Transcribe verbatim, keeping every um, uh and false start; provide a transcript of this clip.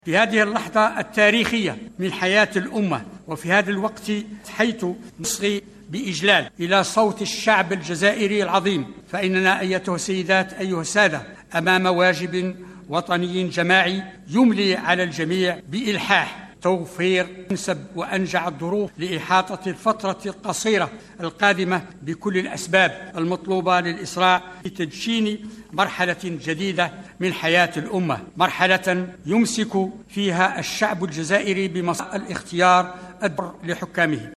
في هذه اللحظة التاريخية من حياة الأمة وفي هذا الوقت حيث نصغي بإجلال إلى صوت الشعب الجزائري العظيم، فإننا أيتها السيدات أيها السادة أمام واجب وطني جماعي يملي على الجميع بإلحاح توفير أنسب وأنجع الظروف لإحاطة الفترة القصيرة القادمة بكل الأسباب المطلوبة للإسراع لتدشين مرحلة جديدة من حياة الأمة، مرحلة يمسك فيها الشعب الجزائري بمصائر الاختيار الدر لحكامه.